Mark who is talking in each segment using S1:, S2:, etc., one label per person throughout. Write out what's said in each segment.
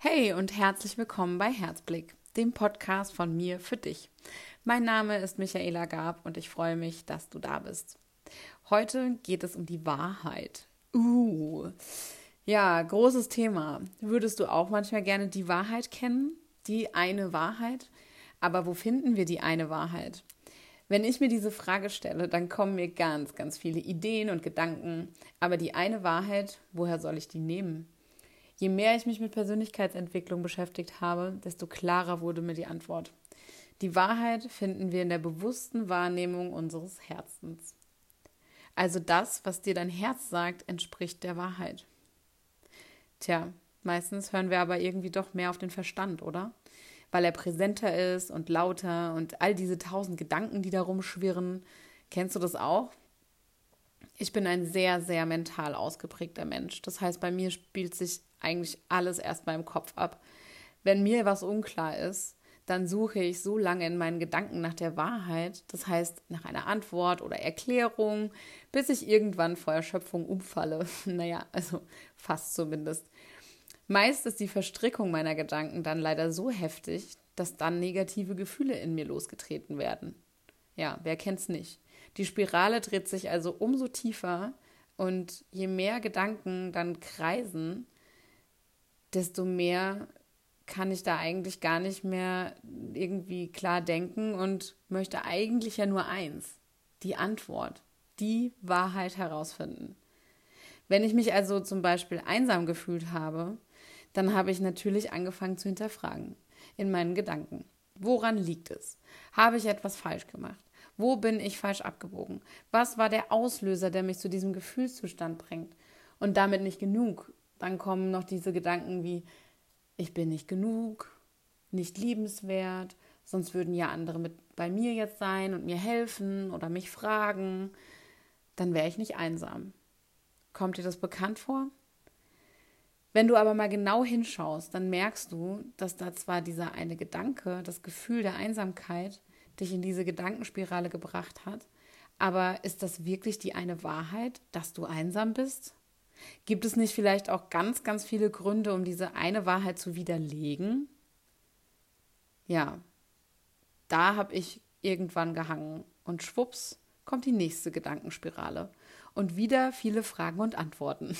S1: Hey und herzlich willkommen bei Herzblick, dem Podcast von mir für dich. Mein Name ist Michaela Gab und ich freue mich, dass du da bist. Heute geht es um die Wahrheit. Ja, großes Thema. Würdest du auch manchmal gerne die Wahrheit kennen? Die eine Wahrheit? Aber wo finden wir die eine Wahrheit? Wenn ich mir diese Frage stelle, dann kommen mir ganz, ganz viele Ideen und Gedanken. Aber die eine Wahrheit, woher soll ich die nehmen? Je mehr ich mich mit Persönlichkeitsentwicklung beschäftigt habe, desto klarer wurde mir die Antwort. Die Wahrheit finden wir in der bewussten Wahrnehmung unseres Herzens. Also das, was dir dein Herz sagt, entspricht der Wahrheit. Tja, meistens hören wir aber irgendwie doch mehr auf den Verstand, oder? Weil er präsenter ist und lauter und all diese 1000 Gedanken, die da rumschwirren. Kennst du das auch? Ich bin ein sehr, sehr mental ausgeprägter Mensch. Das heißt, bei mir spielt sich eigentlich alles erst mal im Kopf ab. Wenn mir was unklar ist, dann suche ich so lange in meinen Gedanken nach der Wahrheit, das heißt nach einer Antwort oder Erklärung, bis ich irgendwann vor Erschöpfung umfalle. Naja, also fast zumindest. Meist ist die Verstrickung meiner Gedanken dann leider so heftig, dass dann negative Gefühle in mir losgetreten werden. Ja, wer kennt's nicht? Die Spirale dreht sich also umso tiefer und je mehr Gedanken dann kreisen, desto mehr kann ich da eigentlich gar nicht mehr irgendwie klar denken und möchte eigentlich ja nur eins, die Antwort, die Wahrheit herausfinden. Wenn ich mich also zum Beispiel einsam gefühlt habe, dann habe ich natürlich angefangen zu hinterfragen in meinen Gedanken. Woran liegt es? Habe ich etwas falsch gemacht? Wo bin ich falsch abgebogen? Was war der Auslöser, der mich zu diesem Gefühlszustand bringt? Und damit nicht genug. Dann kommen noch diese Gedanken wie, ich bin nicht genug, nicht liebenswert, sonst würden ja andere bei mir jetzt sein und mir helfen oder mich fragen. Dann wäre ich nicht einsam. Kommt dir das bekannt vor? Wenn du aber mal genau hinschaust, dann merkst du, dass da zwar dieser eine Gedanke, das Gefühl der Einsamkeit, dich in diese Gedankenspirale gebracht hat, aber ist das wirklich die eine Wahrheit, dass du einsam bist? Gibt es nicht vielleicht auch ganz, ganz viele Gründe, um diese eine Wahrheit zu widerlegen? Ja, da habe ich irgendwann gehangen und schwupps kommt die nächste Gedankenspirale und wieder viele Fragen und Antworten.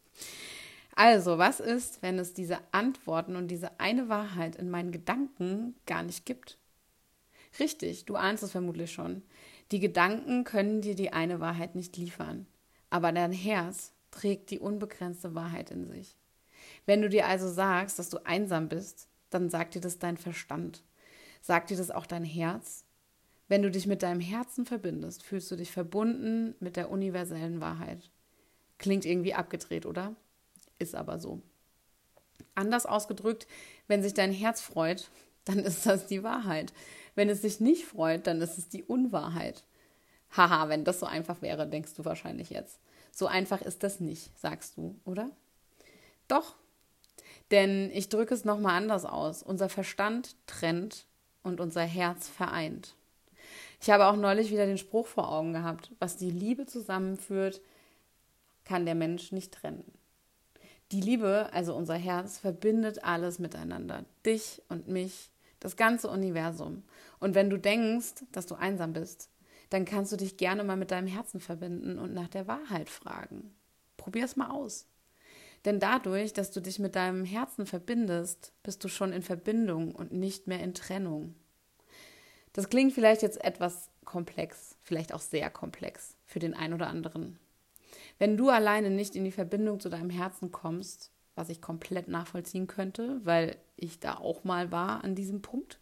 S1: Also, was ist, wenn es diese Antworten und diese eine Wahrheit in meinen Gedanken gar nicht gibt? Richtig, du ahnst es vermutlich schon. Die Gedanken können dir die eine Wahrheit nicht liefern, aber dein Herz trägt die unbegrenzte Wahrheit in sich. Wenn du dir also sagst, dass du einsam bist, dann sagt dir das dein Verstand. Sagt dir das auch dein Herz? Wenn du dich mit deinem Herzen verbindest, fühlst du dich verbunden mit der universellen Wahrheit. Klingt irgendwie abgedreht, oder? Ist aber so. Anders ausgedrückt, wenn sich dein Herz freut, dann ist das die Wahrheit. Wenn es sich nicht freut, dann ist es die Unwahrheit. Haha, wenn das so einfach wäre, denkst du wahrscheinlich jetzt. So einfach ist das nicht, sagst du, oder? Doch, denn ich drücke es nochmal anders aus. Unser Verstand trennt und unser Herz vereint. Ich habe auch neulich wieder den Spruch vor Augen gehabt, was die Liebe zusammenführt, kann der Mensch nicht trennen. Die Liebe, also unser Herz, verbindet alles miteinander. Dich und mich, das ganze Universum. Und wenn du denkst, dass du einsam bist, dann kannst du dich gerne mal mit deinem Herzen verbinden und nach der Wahrheit fragen. Probier es mal aus. Denn dadurch, dass du dich mit deinem Herzen verbindest, bist du schon in Verbindung und nicht mehr in Trennung. Das klingt vielleicht jetzt etwas komplex, vielleicht auch sehr komplex für den einen oder anderen. Wenn du alleine nicht in die Verbindung zu deinem Herzen kommst, was ich komplett nachvollziehen könnte, weil ich da auch mal war an diesem Punkt,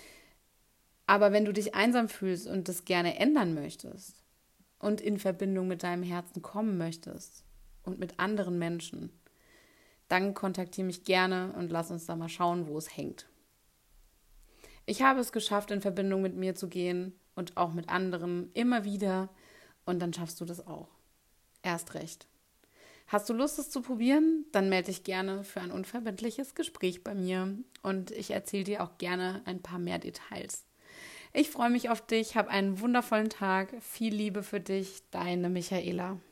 S1: aber wenn du dich einsam fühlst und das gerne ändern möchtest und in Verbindung mit deinem Herzen kommen möchtest und mit anderen Menschen, dann kontaktiere mich gerne und lass uns da mal schauen, wo es hängt. Ich habe es geschafft, in Verbindung mit mir zu gehen und auch mit anderen immer wieder und dann schaffst du das auch. Erst recht. Hast du Lust, es zu probieren? Dann melde dich gerne für ein unverbindliches Gespräch bei mir und ich erzähle dir auch gerne ein paar mehr Details. Ich freue mich auf dich, hab einen wundervollen Tag, viel Liebe für dich, deine Michaela.